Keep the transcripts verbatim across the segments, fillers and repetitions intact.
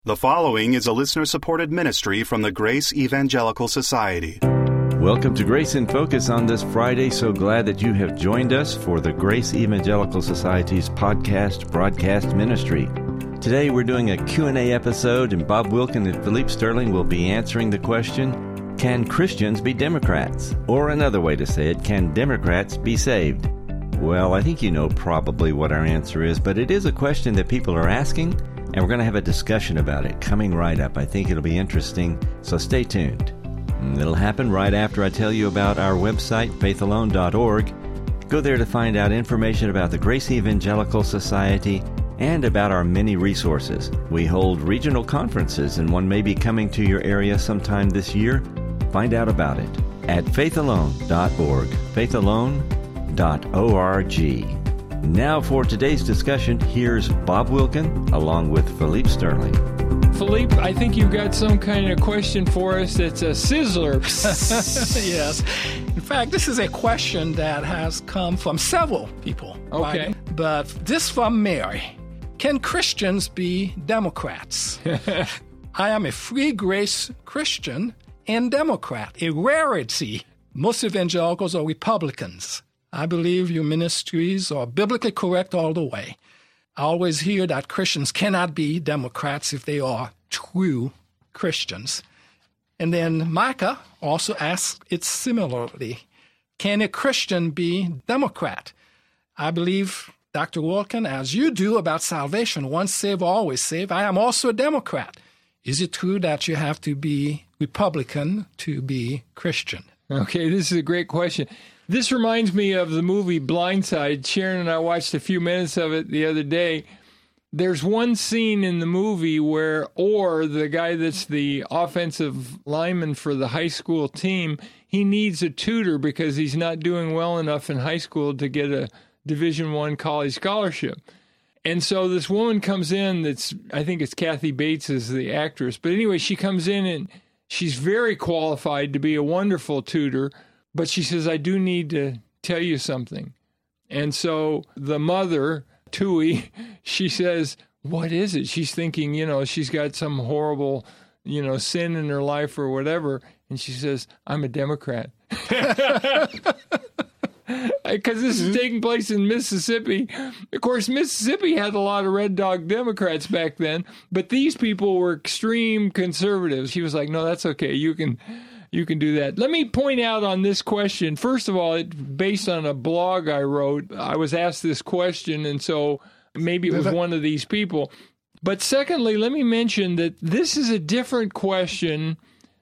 The following is a listener-supported ministry from the Grace Evangelical Society. Welcome to Grace in Focus on this Friday. So glad that you have joined us for the Grace Evangelical Society's podcast broadcast ministry. Today we're doing a Q and A episode, and Bob Wilkin and Philippe Sterling will be answering the question, can Christians be Democrats? Or another way to say it, can Democrats be saved? Well, I think you know probably what our answer is, but it is a question that people are asking, and we're going to have a discussion about it coming right up. I think it'll be interesting, so stay tuned. And it'll happen right after I tell you about our website, faith alone dot org. Go there to find out information about the Grace Evangelical Society and about our many resources. We hold regional conferences, and one may be coming to your area sometime this year. Find out about it at faith alone dot org, faith alone dot org. Now for today's discussion, here's Bob Wilkin along with Philippe Sterling. Philippe, I think you've got some kind of question for us that's a sizzler. Yes. In fact, this is a question that has come from several people. Okay. Right? But this from Mary. Can Christians be Democrats? I am a free grace Christian and Democrat, a rarity. Most evangelicals are Republicans. I believe your ministries are biblically correct all the way. I always hear that Christians cannot be Democrats if they are true Christians. And then Micah also asks it similarly. Can a Christian be Democrat? I believe, Doctor Wilkin, as you do about salvation, once saved, always saved, I am also a Democrat. Is it true that you have to be Republican to be Christian? Okay, this is a great question. This reminds me of the movie Blindside. Sharon and I watched a few minutes of it the other day. There's one scene in the movie where Orr, the guy that's the offensive lineman for the high school team, he needs a tutor because he's not doing well enough in high school to get a Division I college scholarship. And so this woman comes in that's, I think it's Kathy Bates is the actress. But anyway, she comes in and she's very qualified to be a wonderful tutor. But she says, I do need to tell you something. And so the mother, Tui, she says, what is it? She's thinking, you know, she's got some horrible, you know, sin in her life or whatever. And she says, I'm a Democrat. Because this is taking place in Mississippi. Of course, Mississippi had a lot of Red Dog Democrats back then, but these people were extreme conservatives. She was like, no, that's okay. You can... You can do that. Let me point out on this question, first of all, it, based on a blog I wrote, I was asked this question, and so maybe it was one of these people. But secondly, let me mention that this is a different question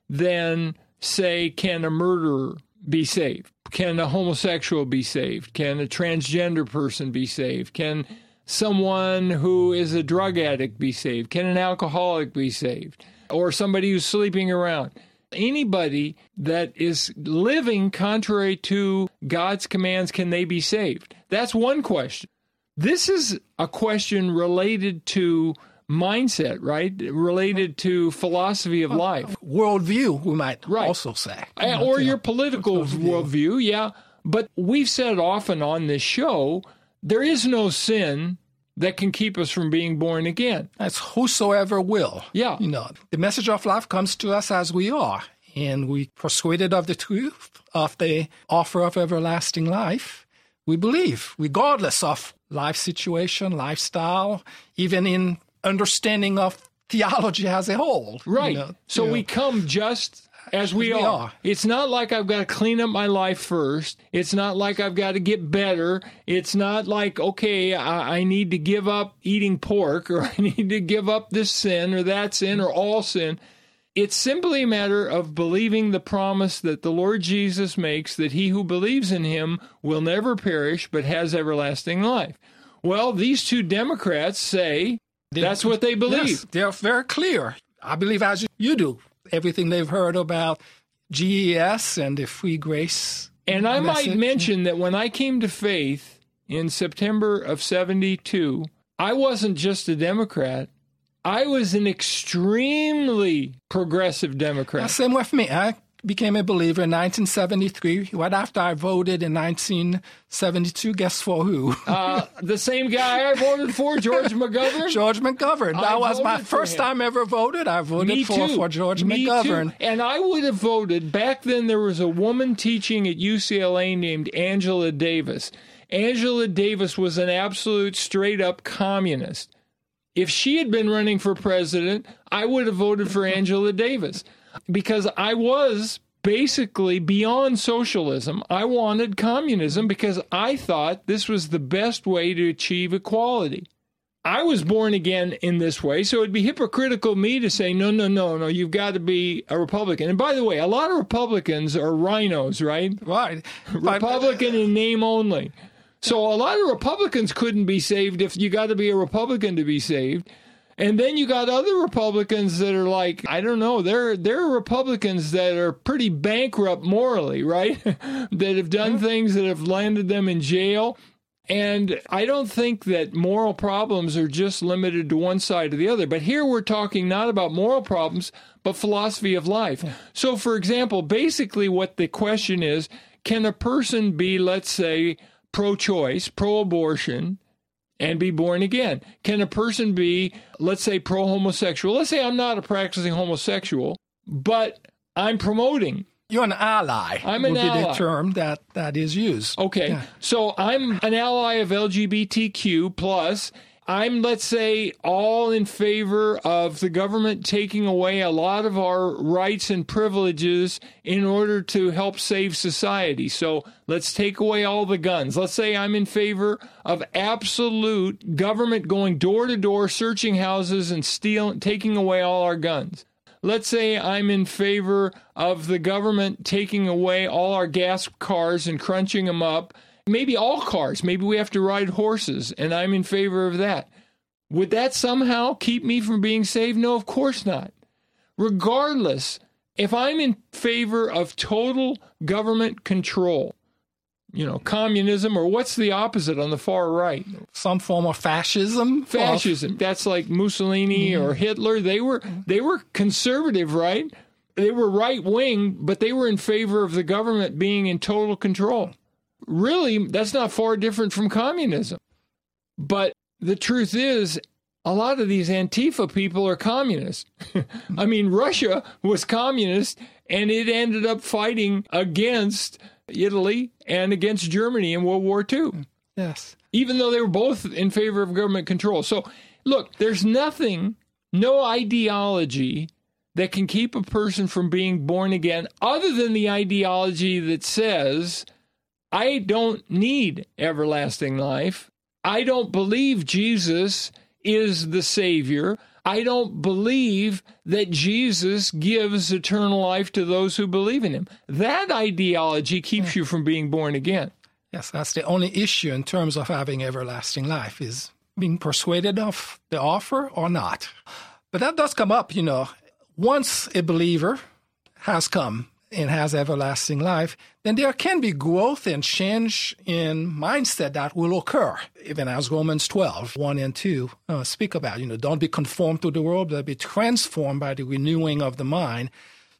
than, say, can a murderer be saved? Can a homosexual be saved? Can a transgender person be saved? Can someone who is a drug addict be saved? Can an alcoholic be saved? Or somebody who's sleeping around? Anybody that is living contrary to God's commands, can they be saved? That's one question. This is a question related to mindset, right? Related to philosophy of life. Worldview, we might right. also say. Or your political worldview, yeah. But we've said often on this show, there is no sin that can keep us from being born again. That's whosoever will. Yeah. You know, the message of life comes to us as we are, and we persuaded of the truth of the offer of everlasting life. We believe, regardless of life situation, lifestyle, even in understanding of theology as a whole. Right. You know, so you know. we come just as we, we are. are. It's not like I've got to clean up my life first. It's not like I've got to get better. It's not like, okay, I, I need to give up eating pork, or I need to give up this sin or that sin or all sin. It's simply a matter of believing the promise that the Lord Jesus makes, that he who believes in him will never perish but has everlasting life. Well, these two Democrats say that's what they believe. Yes, they're very clear. I believe as you do. Everything they've heard about G E S and the free grace. And I message. might mention that when I came to faith in September of seventy-two, I wasn't just a Democrat. I was an extremely progressive Democrat. Same with me. I became a believer in nineteen seventy-three, right after I voted in nineteen seventy-two. Guess for who? Uh, the same guy I voted for, George McGovern? George McGovern. I That was my voted for first him. time ever voted. I voted Me for, too. for George Me McGovern. Too. And I would have voted. Back then, there was a woman teaching at U C L A named Angela Davis. Angela Davis was an absolute straight-up communist. If she had been running for president, I would have voted for Angela Davis because I was basically beyond socialism. I wanted communism because I thought this was the best way to achieve equality. I was born again in this way, so it'd be hypocritical of me to say, no, no, no, no, you've got to be a Republican. And by the way, a lot of Republicans are rhinos, right? Right. Republican in name only. So a lot of Republicans couldn't be saved if you got to be a Republican to be saved. And then you got other Republicans that are like, I don't know, there there are Republicans that are pretty bankrupt morally, right? that have done things that have landed them in jail. And I don't think that moral problems are just limited to one side or the other. But here we're talking not about moral problems, but philosophy of life. Yeah. So, for example, basically what the question is, can a person be, let's say, pro-choice, pro-abortion, and be born again? Can a person be, let's say, pro-homosexual? Let's say I'm not a practicing homosexual, but I'm promoting. You're an ally. I'm an would ally. be the term that, that is used. Okay, yeah. So I'm an ally of L G B T Q plus. I'm, let's say, all in favor of the government taking away a lot of our rights and privileges in order to help save society. So let's take away all the guns. Let's say I'm in favor of absolute government going door to door, searching houses and stealing, taking away all our guns. Let's say I'm in favor of the government taking away all our gas cars and crunching them up. Maybe all cars. Maybe we have to ride horses, and I'm in favor of that. Would that somehow keep me from being saved? No, of course not. Regardless, if I'm in favor of total government control, you know, communism, or what's the opposite on the far right? Some form of fascism. Fascism. That's like Mussolini mm-hmm. or Hitler. They were they were conservative, right? They were right wing, but they were in favor of the government being in total control. Really, that's not far different from communism. But the truth is, a lot of these Antifa people are communists. I mean, Russia was communist, and it ended up fighting against Italy and against Germany in World War Two. Yes. Even though they were both in favor of government control. So, look, there's nothing, no ideology that can keep a person from being born again other than the ideology that says, I don't need everlasting life. I don't believe Jesus is the Savior. I don't believe that Jesus gives eternal life to those who believe in him. That ideology keeps you from being born again. Yes, that's the only issue in terms of having everlasting life, is being persuaded of the offer or not. But that does come up, you know. Once a believer has come and has everlasting life, then there can be growth and change in mindset that will occur, even as Romans twelve, one and two uh, speak about. You know, don't be conformed to the world, but be transformed by the renewing of the mind.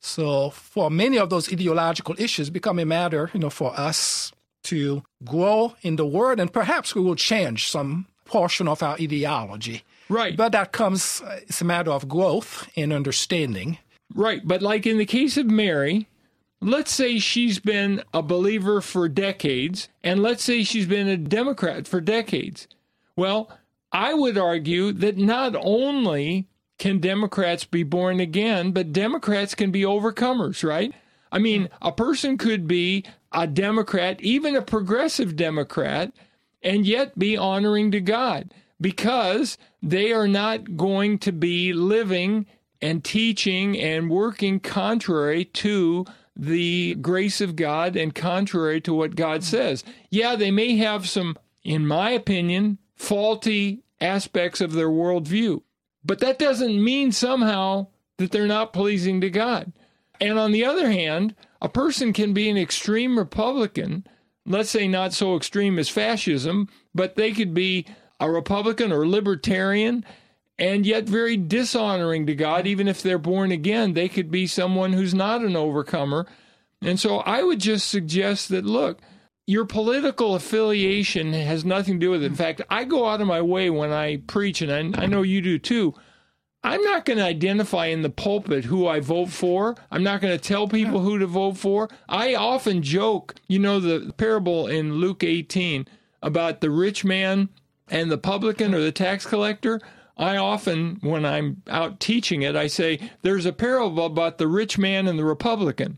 So for many of those ideological issues become a matter, you know, for us to grow in the Word, and perhaps we will change some portion of our ideology. Right. But that comes, uh, it's a matter of growth and understanding. Right. But like in the case of Mary, let's say she's been a believer for decades, and let's say she's been a Democrat for decades. Well, I would argue that not only can Democrats be born again, but Democrats can be overcomers, right? I mean, a person could be a Democrat, even a progressive Democrat, and yet be honoring to God, because they are not going to be living and teaching and working contrary to the grace of God and contrary to what God says. Yeah, they may have some, in my opinion, faulty aspects of their worldview, but that doesn't mean somehow that they're not pleasing to God. And on the other hand, a person can be an extreme Republican, let's say not so extreme as fascism, but they could be a Republican or libertarian, and yet very dishonoring to God. Even if they're born again, they could be someone who's not an overcomer. And so I would just suggest that, look, your political affiliation has nothing to do with it. In fact, I go out of my way when I preach, and I, I know you do too. I'm not going to identify in the pulpit who I vote for. I'm not going to tell people who to vote for. I often joke, you know, the parable in Luke eighteen about the rich man and the publican or the tax collector. I often, when I'm out teaching it, I say, there's a parable about the rich man and the Republican.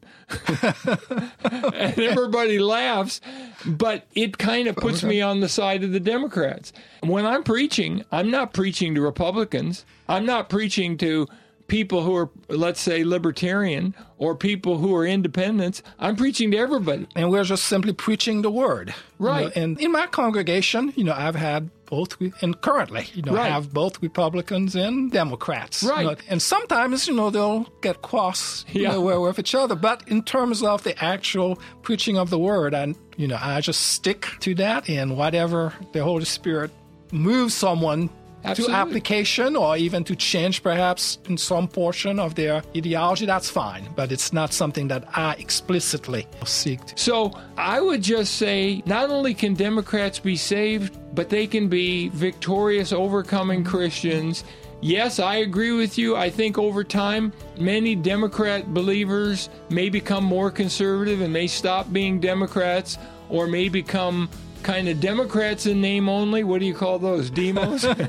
And everybody laughs, but it kind of puts me on the side of the Democrats. When I'm preaching, I'm not preaching to Republicans. I'm not preaching to people who are, let's say, libertarian or people who are independents. I'm preaching to everybody. And we're just simply preaching the word. Right. You know, and in my congregation, you know, I've had both, and currently, you know, Right. have both Republicans and Democrats. Right. You know, and sometimes, you know, they'll get cross you Yeah. know, with each other. But in terms of the actual preaching of the word, and, you know, I just stick to that, and whatever the Holy Spirit moves someone Absolutely. to application or even to change perhaps in some portion of their ideology, that's fine. But it's not something that I explicitly seek to. So I would just say not only can Democrats be saved, but they can be victorious, overcoming Christians. Yes, I agree with you. I think over time, many Democrat believers may become more conservative and may stop being Democrats or may become kind of Democrats in name only. What do you call those? Demos? Oh,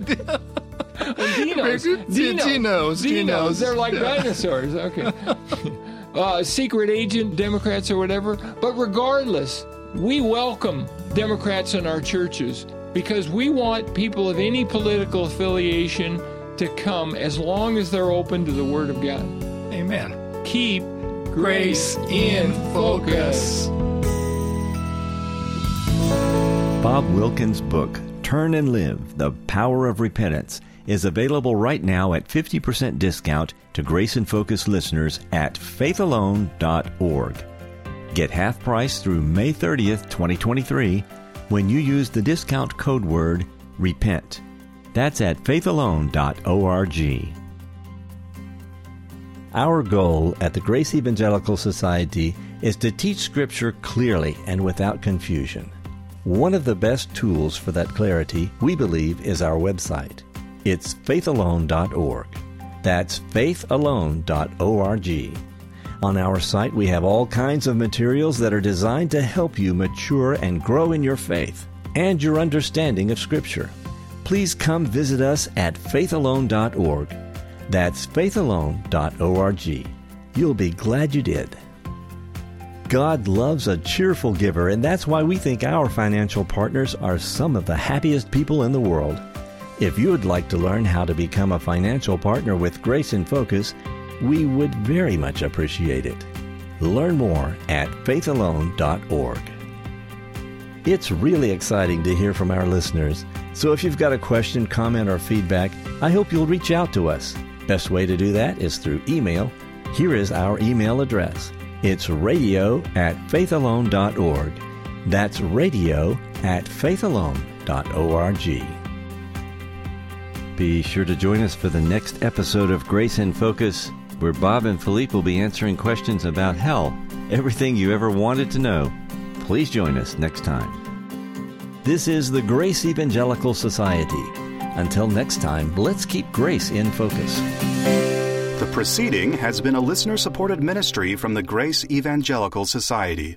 Dinos. Dinos. Dinos. Dinos. They're like Yeah. dinosaurs. Okay. uh, secret agent Democrats or whatever. But regardless, we welcome Democrats in our churches because we want people of any political affiliation to come as long as they're open to the Word of God. Amen. Keep Grace in focus. Bob Wilkins' book, Turn and Live, The Power of Repentance, is available right now at fifty percent discount to Grace in Focus listeners at faith alone dot org. Get half price through May thirtieth, twenty twenty-three when you use the discount code word REPENT. That's at faith alone dot org. Our goal at the Grace Evangelical Society is to teach Scripture clearly and without confusion. One of the best tools for that clarity, we believe, is our website. It's faith alone dot org. That's faith alone dot org. On our site, we have all kinds of materials that are designed to help you mature and grow in your faith and your understanding of Scripture. Please come visit us at faith alone dot org. That's faith alone dot org. You'll be glad you did. God loves a cheerful giver, and that's why we think our financial partners are some of the happiest people in the world. If you would like to learn how to become a financial partner with Grace in Focus, we would very much appreciate it. Learn more at faith alone dot org. It's really exciting to hear from our listeners, so if you've got a question, comment, or feedback, I hope you'll reach out to us. Best way to do that is through email. Here is our email address. It's radio at faith alone dot org. That's radio at faith alone dot org. Be sure to join us for the next episode of Grace in Focus, where Bob and Philippe will be answering questions about hell, everything you ever wanted to know. Please join us next time. This is the Grace Evangelical Society. Until next time, let's keep grace in focus. The proceeding has been a listener-supported ministry from the Grace Evangelical Society.